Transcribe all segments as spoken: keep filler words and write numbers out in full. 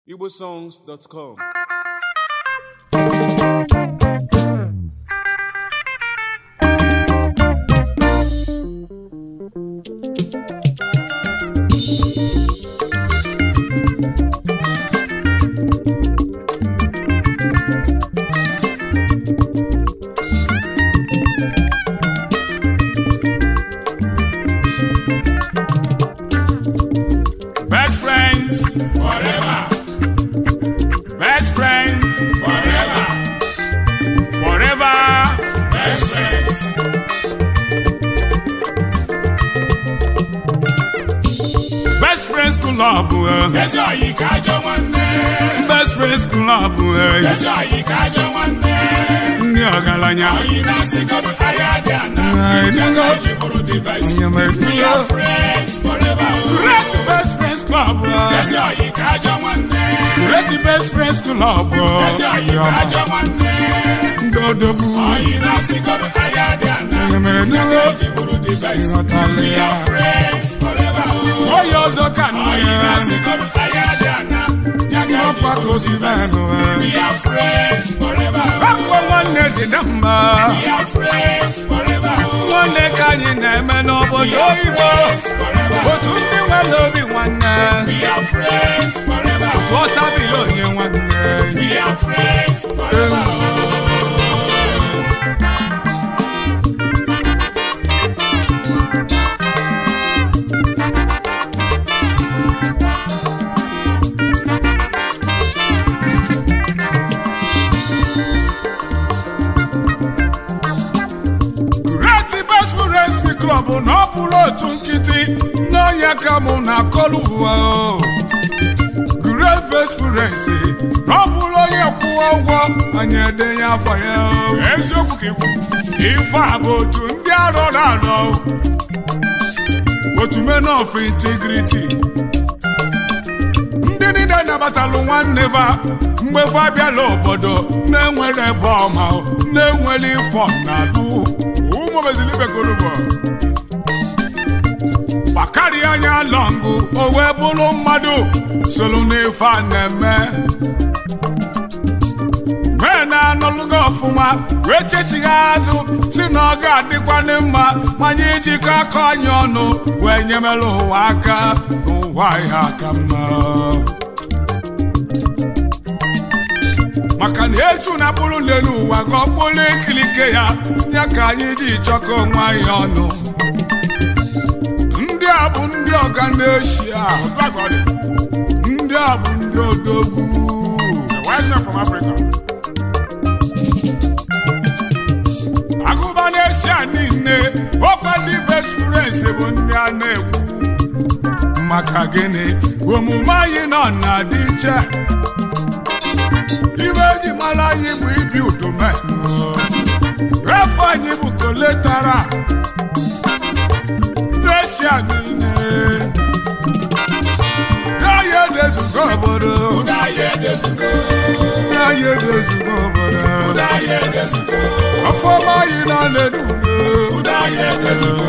igbo songs dot com. Best friends forever. Best friends forever. Forever. Best friends. Best friends club. Yes, you catch one day. Best friends club. Yes, you catch one day. Nyagalanya. You know, sick of Ayadana. I know. You put the best. You make We me are friends forever. Great best friends club. Yes, you catch one day. Great best friends club. Yes, you catch one day. Go do. You know, sick of Ayadana. You make me You put the best. We are friends forever. Oh, you're so kind. You know, sick of Ayadana. We are friends forever. One day the number. We are friends forever. One day can you never know what you're But you never love you one day. We are friends forever. What I below you one day. We are friends forever. Club no pụrụ otu nkịtị n'ọnya ka mụ na akọlụ ụwa Great best friends no pụrụ onye kwụọ ụgwọ anyị edenye afọ ya eziokwu ka ikwu ife a bụ otu ndị arọrọ arọ otu men of integrity ndị niile nabatalụ nwanne ba mgbe fa bịala obodo na-enwere ebe ọma na-enwere ifọ na-alụ ụmụ bezilibekolubo Bakari anya longu o wee bụrụ mmadụ solu n'ife a na-eme mee na-anọlụgo ọfụma wee chechighị azụ si na ọ ga-adịkwanị mma manye ijikọ aka anyị ọnụ wee nyemere ụwa aka n'ụwa ihe aka mma maka na eju na bụrụ n'elu ụwa ka ọ bụrụ ikilike ya nya ka anyị ji chọkọ onwe anyị ọnụ ndị a bụ ndị ọga n'eshia ndị a bụ ndị odogwu agụba n'eshia niile ọkwa ndị best friends bụ ndị a na-ekwu maka gịnị omume anyị nọ na-adị iche ibe eji mara anyị bụ ibi udome efe anyị bụ koletara n'eshia niile n'ahịa edezugo obodo n'ahịa edezugo obodo ọfọma anyị nọ n'enudo n'ahịa edezugo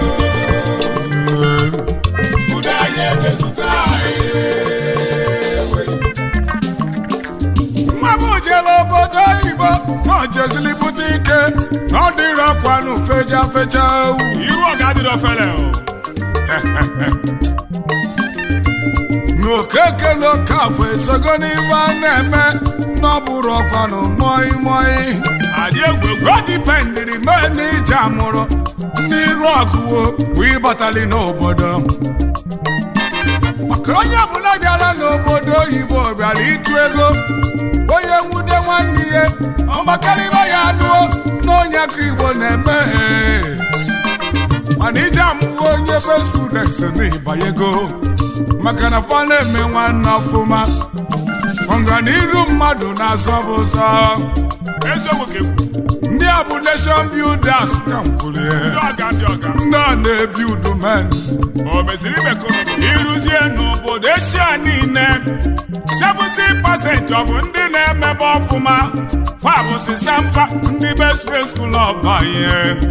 jere obodo oyibo na ojezili bute ike na ọ dịrị ọkwanụ feja fecha iru ọ ga-adịrị ofele n'okeke n'okafọ esogo n'ife a na-eme na ọ bụrụ ọkwanụ moi moi adị egwu egwu ọ dipendiri mee na ije amụrụ n'iru ọkụwo bụ ịbatali n'obodo maka onye ọbụla bịara n'obodo oyibo bịara ịtụ ego onye nwude nwanne ihe ọgbakarịba ya anụọ n'onye ka igbo na-eme mana ije amụwa onye best friends n'ịbanyego maka na fa na-eme nwanne ọfụma ọganiru mmadụ na-azọbụ ụzọ ndị a bụ nation builders ka m kwulie ndị a na-ebi udumen ịrụzie n'obodo eshia niile seventy percent of ndị na-emebe ọfụma kwa bụsị sampa ndị best friends club anyị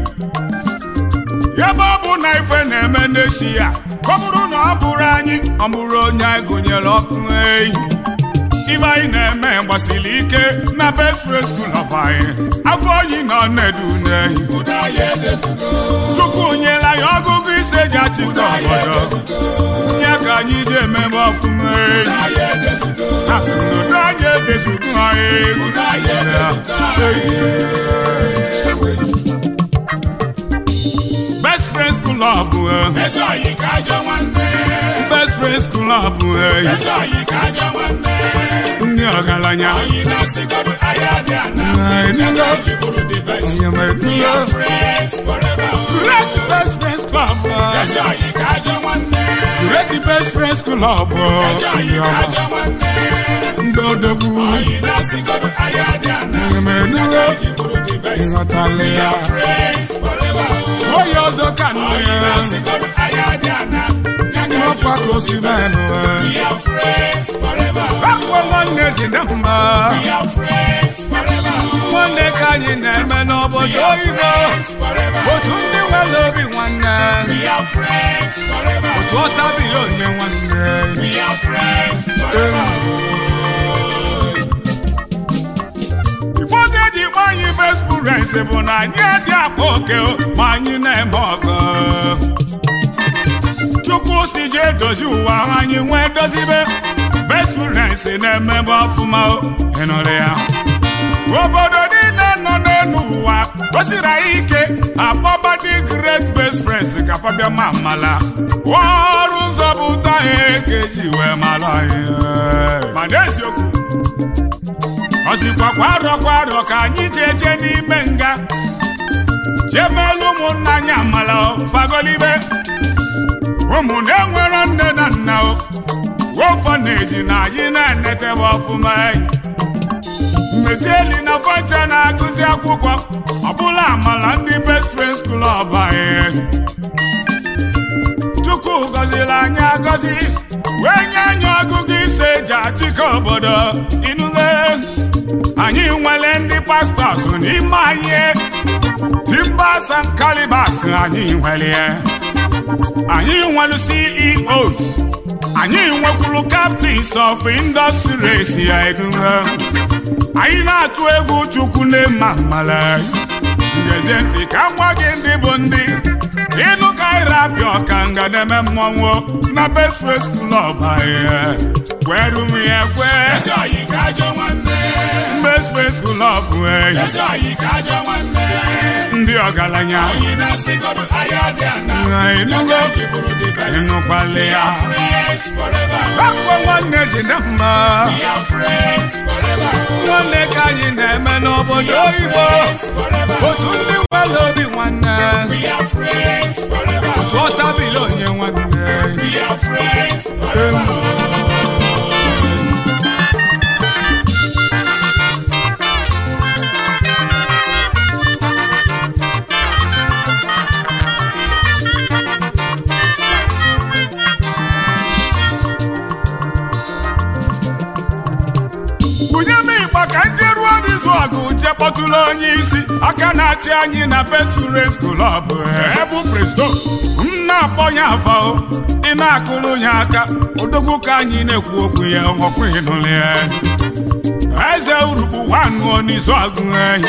ebe ọ bụ na ife na-eme n'echi ya ọ bụrụ na ọ bụrụ anyị ọ bụrụ onye anyị gụnyere ọkụ eyi ibai na-eme gbasili ike na Best Friends School of anyị afọ yi nọ nedu nehi Chukwu nyela ya ọgụgụ ise ji achịkọ obodo ya ka anyị ji ememe ọfụma asị n'udo anyị edezugo anyị Best Friends Club Best Friends Club ndị ọgaranya Great Best Friends Club Great Best Friends Club ndị odogwu ịghọtala ya onye ọzọ ka nọ ya n'ọkwa ka o si menụ akwa nwanne dị na mma nwanne ka anyị na-eme n'obodo oyibo otu ndị nwere obi nwanne otu ọtabili onye nwanne ụfọdụ eji kpọ anyị Best Friends bụ na anyị dị akpa oke ma anyị na-eme ọgụ Chukwu si je edozi ụwa anyị nwee dozibe Best Friends na-emebe ọfụma ịnụrụ ya obodo niile nọ n'elu ụwa gosiri anyị ike akpọba dị Great Best Friends ka fabia ma mala ọrụ nzọpụta ha ekeji wee mara anyị ma n'eziokwu ọzikwa kwa arọ kwa arọ ka anyị ji eje n'ime nga jemelu ụmụnna anyị amala fagolibe ụmụ na-enwere nne na nna ofe na-eji na anyị na-enetebe ọfụma mmezieli na fọcha na-agụzi akwụkwọ ọbụla amala ndị Best Friends Club anyị Chukwu gọziri anyị agọzi wee nye anyị ọgụgụ ise eji achịkọ obodo ịnụle anyị nwere ndị pastọs n'ime anyị Timbers and Calibers anyị nwere anyị nwere C E Os anyị nwekwuru Captains of Industries ya ịnụle anyị na-atụ egwu Chukwu na-ema mmala ngezi ntị ka ngwa gị ndị bụ ndị ịnụ ka anyị rapịa ọka nga na-eme mmọnwụ na Best Friends Club anyị kweru m ya kwe Best Friends Club ndị ọgaranya ịnụkwale ya akwa nwanne dị na mma nwanne ka anyị na-eme n'obodo oyibo otu ndị nwere obi nwanne otu ọtabili onye nwanne ka ndị ruo n'izu ọgụ je kpọtụrụ onye isi aka na-achị anyị na Best Friends Club ebu Presto m na-akpọ ya afa ị na-akụrụ ya aka odogwu ka anyị na-ekwu okwu ya ọkwa ịnụrụ ya eze urukpu nwanụ n'izu ọgụ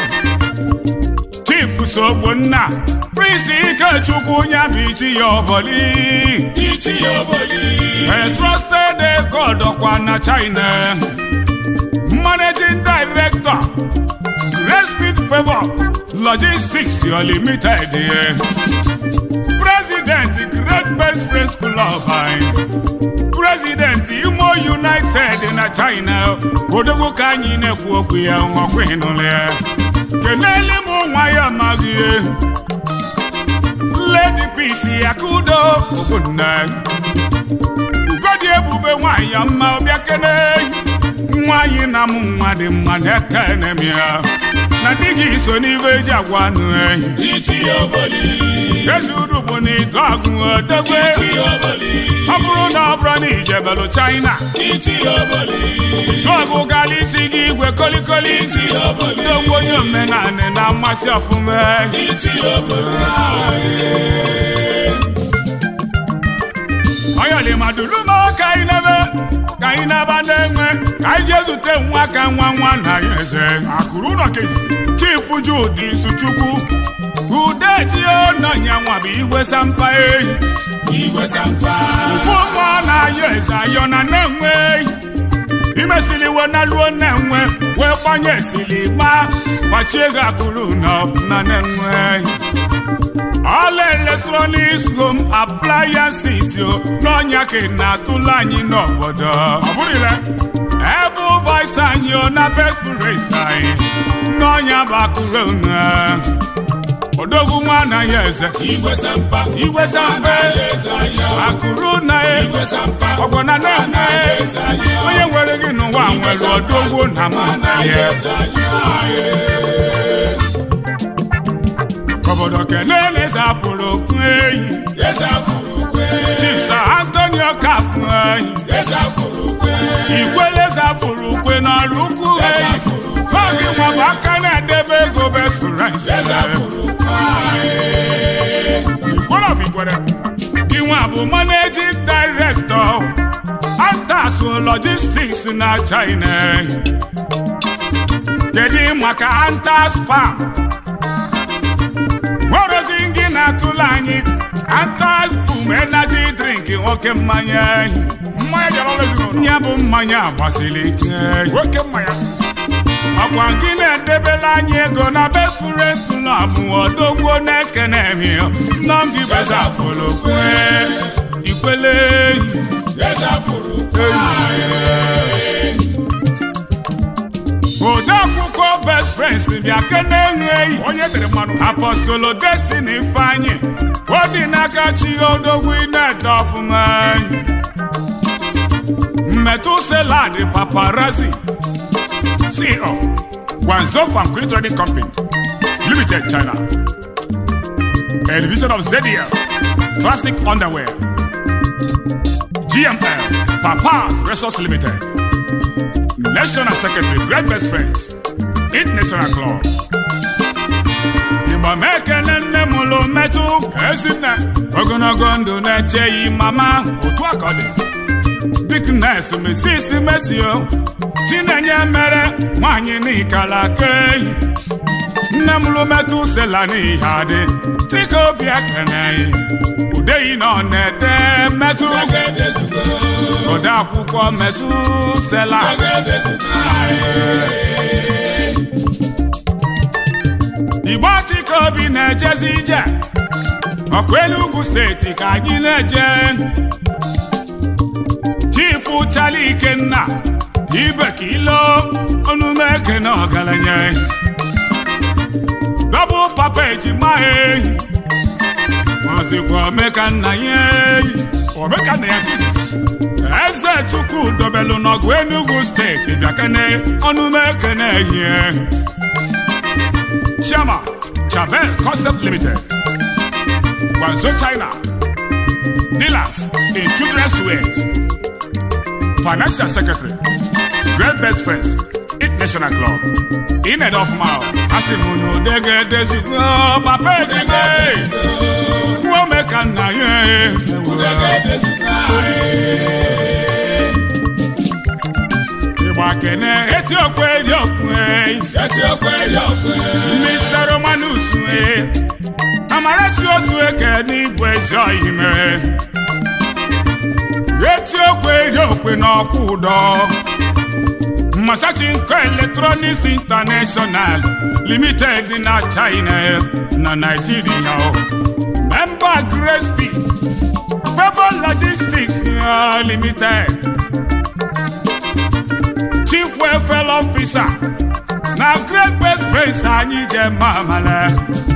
Chief Sogbonna Prince Ikechukwu ya bụ ichi ya oboli ichi ya oboli a trusted God ọkwa na China Managing Director Great Speed Favor Logistics your limited yeah. President Great Best Friends Club President Imo United na China odogwu ka anyị na-ekwu okwu ya ọkwa ịnụrụ ya kenele m nwa ya amaghị Lady Peace Yakudo Ogbonna ugodi ebube nwanyị mma ọbịa kene nwanyị na mụ nwa dị mma na-ekene m ya na di gị so n'ibe eji agwa anụ ezuru bụ na ịdọ agụ odogwe ọ bụrụ na ọ bụrụ na ijebelu China zọgụ gara isi gị igwe kolikoli n'ogbo onye omenanị na mmasị ọfụma oyolimaduluma ka inebe ka anyị naba na-enwe ka anyị jee zute nwa ka nwa nwa na ya eze akụrụ ụlọ ka izizi Chief Jude Isuchukwu Udeji ọnọnya nwa bụ igwe sampa eyi igwe sampa ụfụ nwa na ya eze ayọ na na-enwe imesili we na luo na-enwe wee gbanye esili ma gbachie gị akụrụ na na na-enwe all electronics home appliances yo n'ọnya ka na-atụla anyị n'obodo ọ bụrụla ebe vice anyị na best anyị n'ọnya bụ akụrụ na odogwu nwa na ya eze igwe sampa igwe sampa akụrụ na igwe sampa ọgbọna na-eme onye nwere gị n'ụwa nwere odogwu na mụ na ya obodo kelee na eze afụrụ okwu eyi Chief Sir Antonio Kafu eyi ikwele eze afụrụ ukwe n'ọrụ ukwu eyi oge nwa bụ aka na-edebe ego best friends Iwa bụ managing director Antas Logistics na China kedu maka Antas Farm nworozi gị na-atụla anyị Antas Boom Energy Drink nwoke mmanya ya bụ mmanya gbasiri ike nwoke mmanya ọkwa gị na-edebela anyị ego na best friends club odogwu na-ekene emi nọmbi bezafụrụ kwe ikwele ode akwụkwọ best friends bịa kene enyi onye tere mmanụ Apostolo Destiny Ifeanyi odi n'aka chi odogwu na-ede ọfụma mmetụ salad paparazzi C E O Guangzhou Farm Trading Company Limited China a division of Z D L Classic Underwear G M L Papa's Resource Limited National Secretary Great Best Friends International Club Iba meke nene mulo metu Ezine ogologo ndụ na-echeghị mama otu akọdị Dickness mesisi mesio Chinenye mere nwanyị n'ikala keyi nne m lụ metụ sela n'ihe adị tika obi ekene udeyi nọ na-ede metụ ode akwụkwọ metụ sela Igbo tika obi na-ejezi ije ọkwa Enugu steeti ka anyị na-eje Chief Charlie Ikenna ibe kilo onumeke na ọgaranya double papa ejima eyi mazikwa omeka nna ya omeka na ya kizisi eze Chukwu dobelu n'ọgụ Enugu steeti bịakene onumeke na eyi Chama Chabel Concept Limited Guangzhou China Dealers in Children's Wears Financial Secretary Great Best Friends International Club in and of mouth Asimuno dege dezugo papa dege Womeka na ye dege dezugo Iba kene eti okwe di okwe eti okwe di okwe Mister Romanus we Amarachi oswe ke ni gwezo ime eti okwe di okwe na okudo Masachinko Electronics International Limited na China na Nigeria Member Grace P Favor Logistics Limited Chief Welfare Officer na Great Best Friends anyị je mamala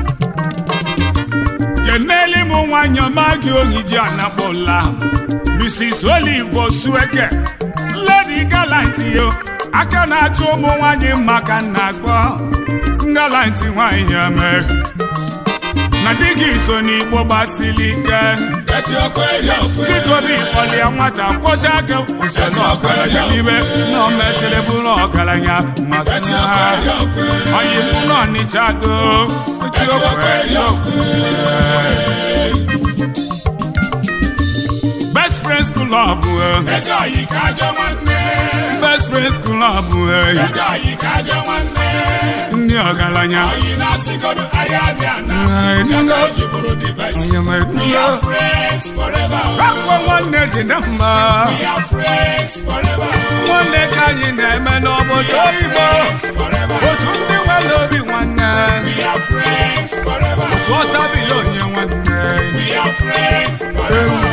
Keneli mu nwanyọ magi ohiji anabola Missus Olive Osueke Lady Gallant yo aka na-achụ ụmụ nwanyị maka nna gbọ Gallant nwanyị ame na di gị so n'Igbo gbasili ike Chikobi kpọlie nwata kpọcha aka usoro ọgaranya n'ibe na o mesịrị bụrụ ọgaranya masị ha onye mụ nọ n'Ịcha do Best friends club Eze oyi kaja nwanne best friends club Eze oyi kaja nwanne ndị ọgaranya Oyi na-asịgodu ahịa abịa na Nyaka ejiburu device We are friends forever Rakwa nwanne dị na mma We are friends forever nwanne ka anyị na-eme n'obodo Igbo otu ndị nwere obi nwanne We are friends forever otu ọtabili onye nwanne We are friends forever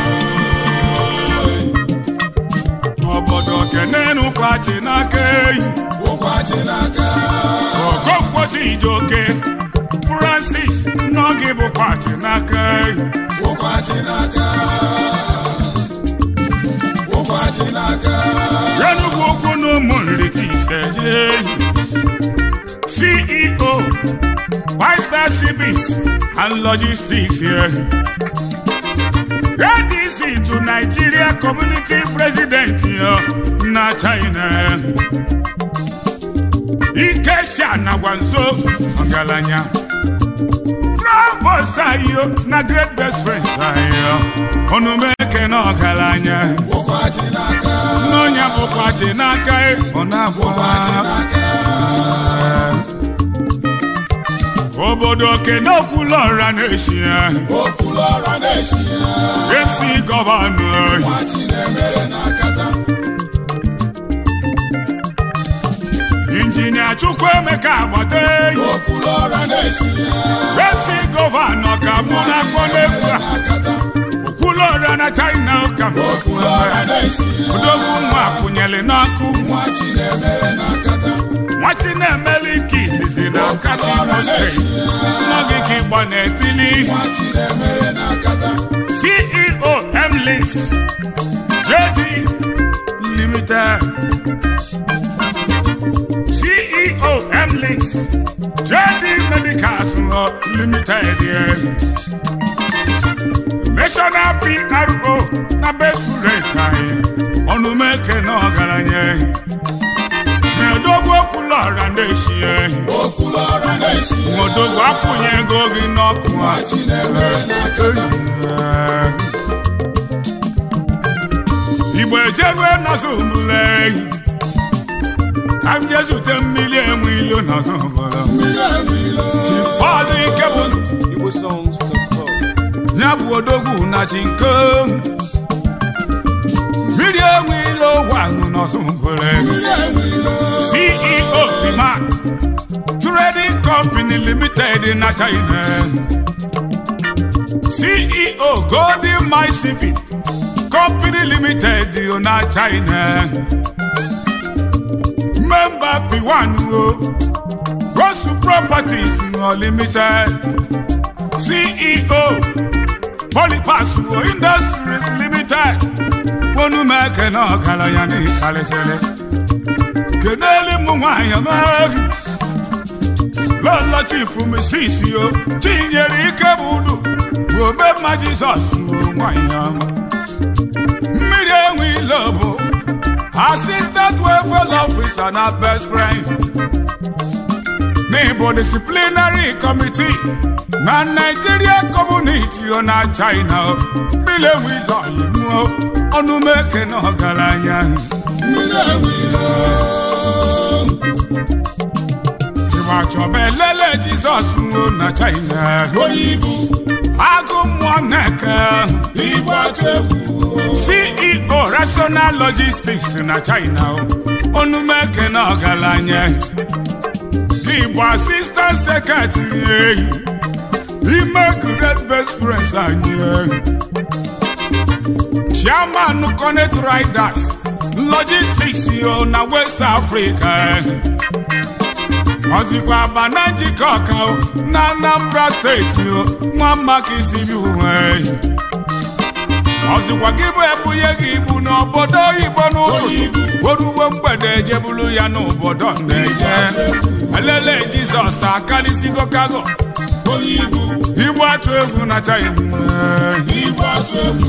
obodo kenenu kwachi n'aka eyi Ụkwachi n'aka Okonkwo Ijoke Francis n'oge bụ kwachi n'aka eyi Ụkwachi n'aka Ụkwachi n'aka Enugwu Ukwu n'ụmụ nri ka iseje C E O Five Star Civics and Logistics here A D C to Nigeria Community President here na China Ikesha na Gwanzo Ọgaranya Bravo Sayo na Great Best Friends Sayo Onumeke na ọgaranya Ụkwachi n'aka N'onye bụ kwachi n'aka ọ na-abụkwa obodo Kenokwulọra na-eshi ya Okwulọra na-eshi ya M C gọvanọ Ụkwachi na-emere n'akata Injinia Chukwuemeka Agbata Okwulọra na-eshi ya M C gọvanọ ka mụ na-akpọ n'egwu a Okwulọra na China ka mụ Okwulọra na-eshi ya odogwu nwa akwụnyere n'ọkụ Ụkwachi na-emere n'akata nwachi na-emeli nke izizi na nkata Imo steeti n'oge ka ịgba na-etili Ụkwachi na-emere n'akata C E O M-Links J D Limited C E O M-Links J D Medicals Limited National P R O na Best Friends anyị ọnụmeke na ọgaranya N'odogwu Okwulọra na-eshi Okwulọra na-eshi ya N'odogwu akwụnye ego gị n'ọkụ Ụkwachi na-emere n'akata Igbo ejerue n'ọzọ ụmụle ka m je zute mmiri enwe ilo n'ọzọ ụmụle Mmiri enwe ilo Bọọlụ ike bụ igbo songs dot com ya bụ odogwu na chinko mmiri enwe ilo wanụ n'ọzọ ụmụle Mmiri enwe ilo C E O Bima Trading Company Limited na China C E O Golden Mississippi Company Limited na China Member P one Gosu Properties Limited C E O Polypass Industries Limited Onumeke na ọgaranya n'ịkalịsịrị Keneli mụ nwanyị amaghị Lọlọ Chifu Missis yo Chinyere ike bụ udu Ome mma Jizọs nwanyị ọma Mmiri enwe ilo bụ Assistant Welfare Officer na Best Friends N'Igbo Disciplinary Committee na Nigeria Community ọ na China mmiri enwe ilo yimuo ọnụmeke na ọgaranya Mmiri enwe ilo Chọbelele Jizọs nwụọ na China Oyibo agụ mmụọ Nneka Igbo atụ egwu C E O Rational Logistics na China onumeke na ọgaranya Igbo Assistant Secretary ime Great Best Friends anyị Chairman Connect Riders Logistics yo na West Africa Ozikwa bana njikọ ọka na Anambra Steeti nwa maka isi bi uwe Ozikwa gị bụ ebunye gị ibu n'obodo Igbo n'ụtụtụ oruwe mgbede ejebulu ya n'obodo Nneje elele Jizọs akarịsịgo kago Igbo atụ egwu na China Igbo atụ egwu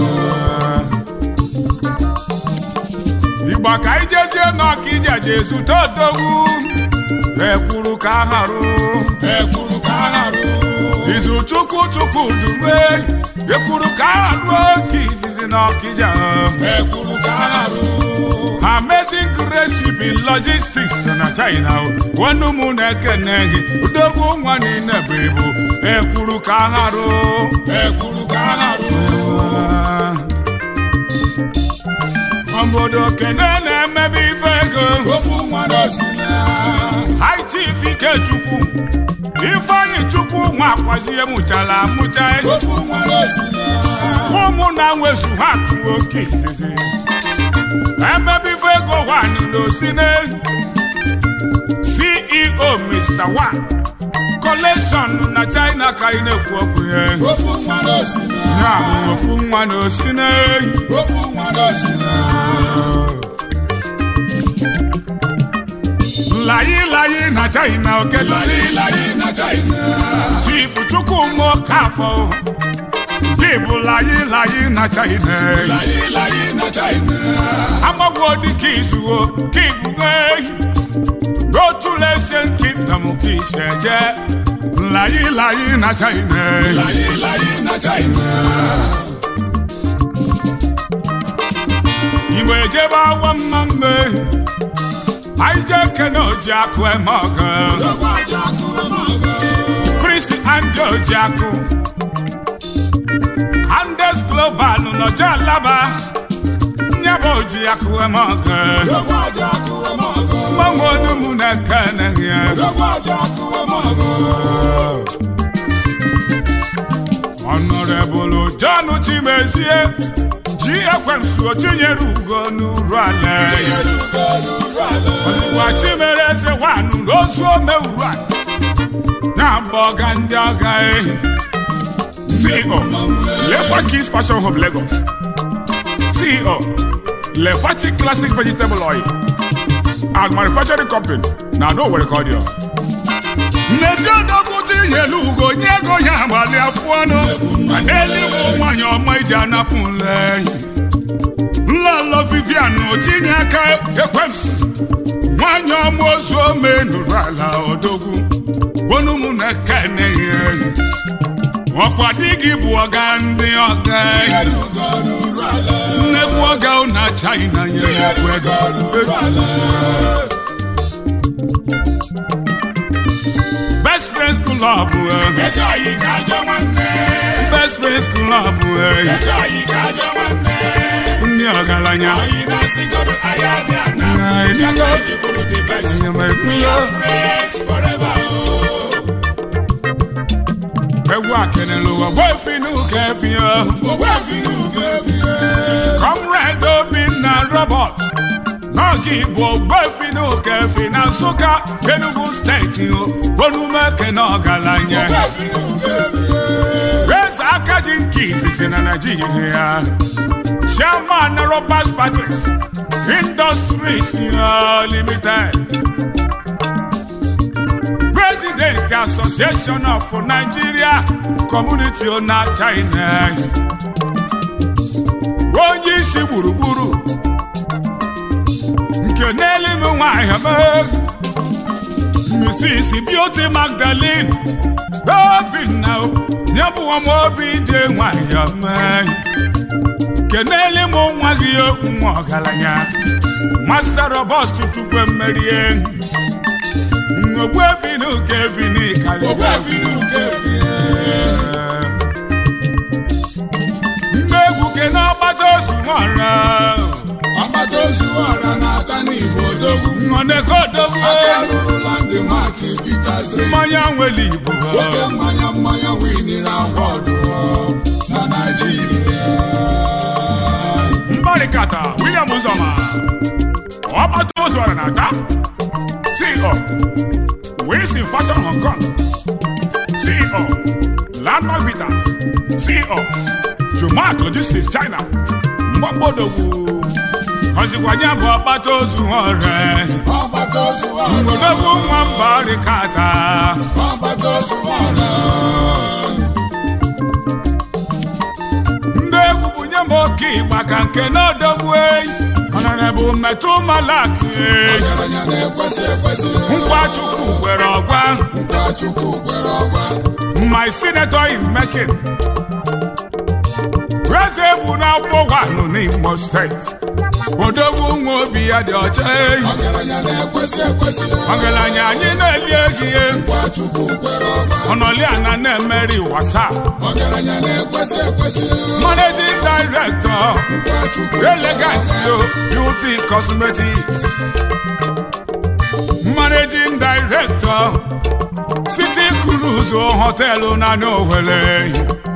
Igbo ka ijezie n'ọka ije je zute odogwu ekwuru ka harụ ekwuru ka harụ izu chukwu chukwu dume ekwuru ka arụ oke izizi na Ọkịja ekwuru ka arụ Amazing Recipe Logistics na China wanu mu na-ekene gị udogwu nwa niile bụ ibu ekwuru ka arụ ekwuru ka arụ obodo kene na-emebe ife ego ofu nwa n'osina High Chief Ikechukwu Ifeanyi Chukwu nwa akwazie mụchala amụcha ofu nwa n'osina ụmụ na nwezu ha kụ oke izizi emebe ife ego nwanyị n'osine C E O Mister One Collection na China ka ị na-ekwu okwu ya ofu nwa n'osina ya bụ ofu nwa n'osine ofu nwa n'osina layi layi na China okelu layi layi na China Chief Chukwuma Okafọ gị bụ layi layi na China layi layi na China amagwo dịka izuo gị bụ ehi n'otu Asian Kingdom ka isi eje layi layi na China layi layi na China Igbo ejebe awa mma mme anyị je kene Ojiakụ Emeogo Chris Andy Ojiakụ Andes Global n'Ọjọọ Alaba nyebe Ojiakụ Emeogo mmanwụ onumụ na-ekene ya Honorable John Chimezie ji ekwensu ochinyere ugo n'uru ala ozugbo chimere eze nwanụ n'ozu ome uru ala na-aba ọga ndị ọga ehi C E O Lefakis Fashion Hub Lagos C E O Lefati Classic Vegetable Oil and Manufacturing Company na no were cordial Nnezi odogwu tinyelu ugo nye ego ya agbali afụ ọnụ ma n'eluigwe nwanyị ọma iji anapụ nle nlọlọ Vivian otinye aka ekwemsi nwanyị ọma ozu ome nụrụ ala odogwu onumụ na-ekene ya ọkwa di gị bụ ọga ndị ọga nnegwu ọga na China nye ekwu ego Best Friends Club eze oyi ka ajọ nwanne Best Friends Club eze oyi ka ajọ nwanne ndị ọgaranya oyi na-asịgodo aya bịa na ya ka eji bụrụ the best we are friends forever egwu akenelu Ogbuefinu Kefio Ogbuefinu Kefio Comrade Obinna Robert n'oge Igbo Ogbuefinu Kefio na Nsụka Enugu steeti onumeke na ọgaranya Ogbuefinu Kefio eze aka ji nke izizi na Nigeria Chairman Robert Patrice Industries Limited President Association of Nigeria Community na China onye isi gburugburu nke n'elu m nwanyị m Missus Beauty Magdalene Obinna nyebụwa m obi je nwanyị m kenele m nwa gị okwu nwa ọgaranya Master Robust Chukwu mmerie Ogbuefinu Kefio kali Ogbuefinu Kefio ndegwu ke na ọgbata ozu nwara ọgbata ozu ọra na-ata n'Igbo odogwu nnọneko odogwu aka rụrụla ndị maki Peters Drake mmanya nwere Igbo oke mmanya mmanya winiri awọdụ na Naịjirịa Mbarikata William Uzoma ọgbata ozu ọra na-ata C E O Wilson Fashion Hong Kong C E O Landmark Bitters C E O Jumark Logistics China mgbambodogwu ọzikwanye bụ ọgbata ozu ọra ọgbata ozu ọra odogwu nwa Mbarikata ọgbata ozu ọra ndị egwu bunye m oke ịgba ka nke na odogwu eyi Honorable Metụ Malaki ọgaranya na-ekwesị ekwesị Nkwachukwu kwere ọgwa my senator in Mekin President Bunafo Wanu n'Imo State Odogwu nwa obi ya dị ọcha ọgaranya anyị na-eli ego ọnọliana na-emeri wasa managing director elegant beauty cosmetics managing director City Cruise Hotel na Owerri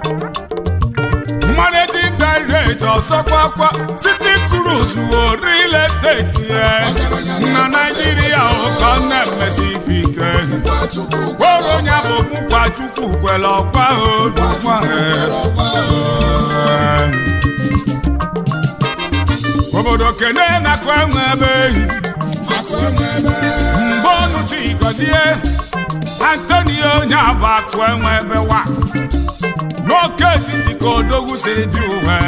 managing director Sokwakwa City Cruise real estate na Nigeria o na Pacific woro nya bo mpa chukwu kwele ọkwa o obodo kene na kwenwe ebe mbonu chigozie Antonio nyaba kwenwe ebe wa n'oke etiti ka odogwu siri dị uwe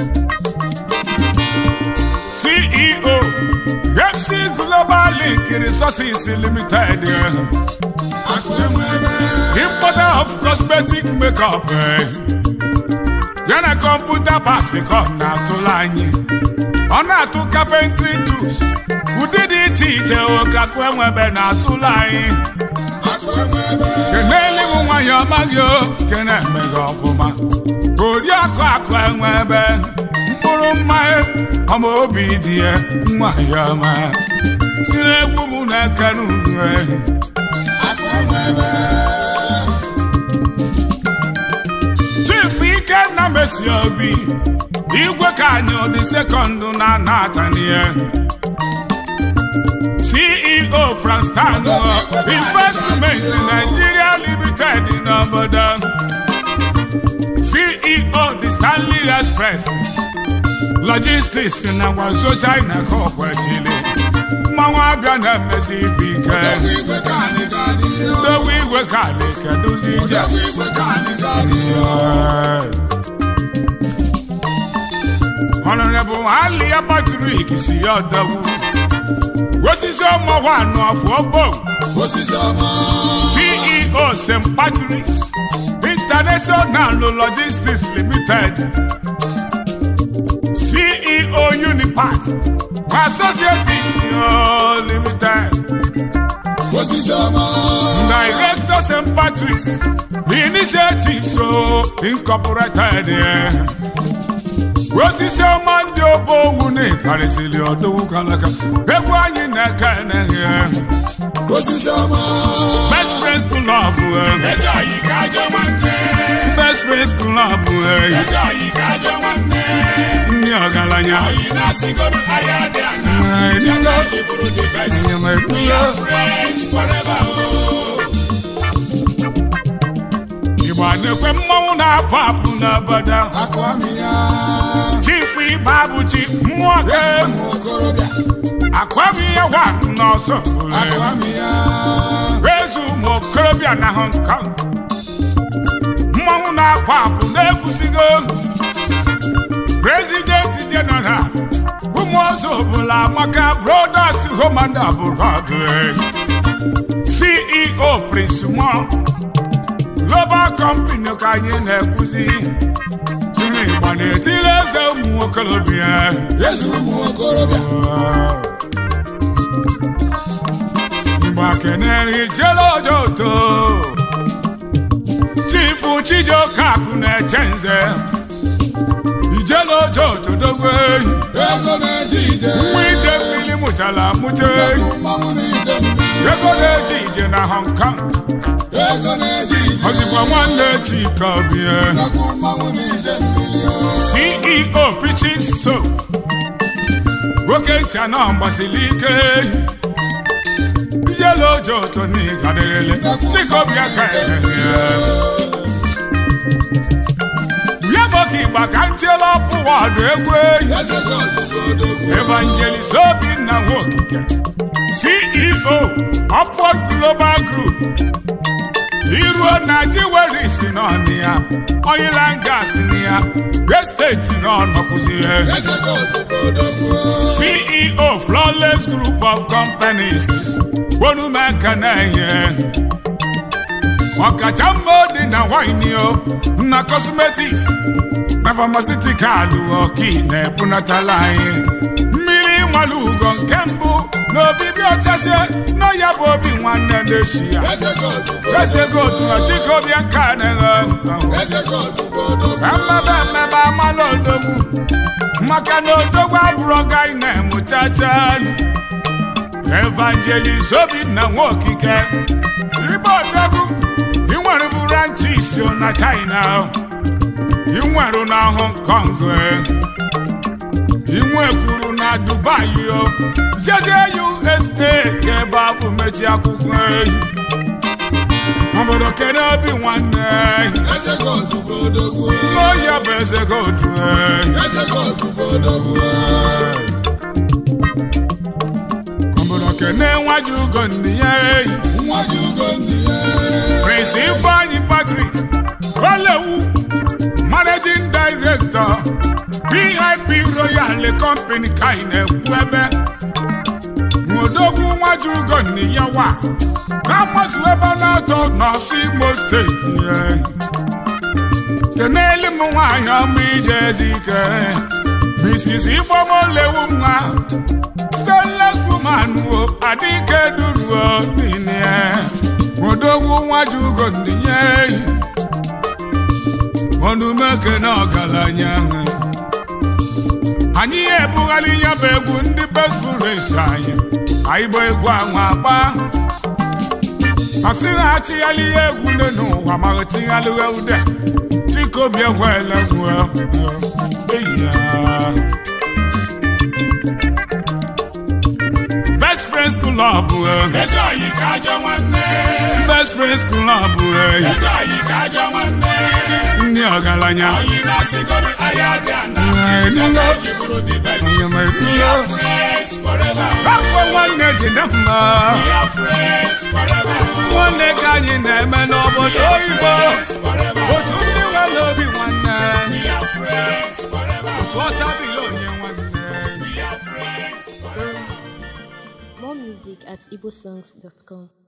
C E O F C Global Link Resources Limited importer of cosmetic makeup yana computer pasikọ na atụla anyị ọ na-atụ carpentry tools ụdị dị iche iche ụka kwenwebe na atụla anyị keneli m nwanyị ọmaghị o kene emeghe ọfụma ori akụ akụ enwebe mkpụrụ mmanya ọma obi dị ya nwanyị ọma tiri egwu m na-eke n'unu ehi Chief Ikenna Mesi Obi igwe ka anyị ọ dị sekọndụ na natanie C E O Franstano Investment Nigeria Limited in obodo C E O the Stanley Express Logistics na Wazo China Kokwe Chile mmanwụ abịa na mmesi ife ike dowe igwe kali keduzi ije Honorable Alia Patrick si ọdọgwu osisi ọmọ wa nọ afọ C E O Saint Patrick's International Logistics Limited C E O Unipat Associates Limited Director Saint Patrick's Initiatives Incorporated osisi ọma ndị obo owu na-ekarịsịrị ọdọwu kalaka egwu anyị na-eke eneghe osisi ọma Best Friends Club eze anyị ga-ajọ nwanne Best Friends Club eze anyị ga-ajọ nwanne ndị ọgaranya anyị na-asịgoro ahịa dị ana ndị na-eji bụrụ the best we are friends forever Igbo na-ekwe mmanwụ na-apụ apụ n'obodo Chief Ibabuchi mmụọ akwamiya wa n'ọsọ rezu ụmụ okorobịa na Hong Kong mmanwụ na-apụ apụ na-ekwusigo President General ụmụ ọzọ ọbụla maka Brothers Home and Abroad C E O Prince Mo Global Company ka anyị na-ekwuzi tiri ịgba na-etiri eze ụmụ okorobịa eze ụmụ okorobịa Igba kenere ijele ojoto Chifu Chijioke Akụ na-eche nze ijele ojoto dogwe ego na-eji ije nwide mmiri mụchala mụche ego na-eji ije na Hong Kong ozikwa nwanne Chika Obie C E O Pitching Soap nwoke ncha na mgbasili ike ijele ojoto n'igaderele Chika Obie ka yaboka Igba ka ntiela ọpụwa ọdụ egwu Evangelist Obinna Nwokike C E O Upward Global Group Iruo na Jiweris n'ọnụ ya oil and gas ya estate n'ọnọkwụzi C E O Flawless Group of Companies Bonumeka na-enye ọkacha mma dị na wine o na cosmetics na pharmaceutical ọka na-ebunatala anyị mmiri nwale ugo nke mbụ na obibi ọchasie na ya bụ obi nwanne na-eshi ya eze godu ọchịkobi aka na-eghe emebe emebe amala odogwu maka na odogwu abụrụ ọga anyị na-emụchacha Evangelist Obinna Nwokike Igbo odogwu inwere bụ ranchis na China inwere na Hong Kong inwekwuru na Dubai jeje U S A ka ebe afọ mechi akwụkwọ ehi obodo kene obi nwanne n'oya bụ eze godu obodo kene nwaji ugo ndị ya ehi Prince Ifeanyi Patrick Olewu Managing Director P I P Royal Company ka ị na-ekwu ebe Odogwu nwaji ugo ndị ya wa na mmasị ebe na-atọ n'ọsụ Imo steeti kenele m nwaanyị ọma ije ezike Missus Ifeoma Olewu nwa Stainless woman wo adike duru nini Odogwu nwaji ugo ndị ye Onumeke na ọgaranya anyị ebugharị ya bụ egwu ndị best race anyị anyị bụ egwu anwa agba asị na achịghalị ya egwu n'ụwa ma tighalị ude chikobi egwele egwu eyi ya Best Friends Club Eze oyi ka ajọ nwanne Best Friends Club Eze oyi ka ajọ nwanne ndị ọgaranya oyi na-asịgoro ahịa dị ana Aka ji bụrụ the best We are friends forever Afọ nwanne dị na mma We are friends forever nwanne ka anyị na-eme n'obodo oyibo otu ndị nwere obi nwanne We are friends forever otu ọtabili onye nwanne We are friends forever More music at igbosongs dot com.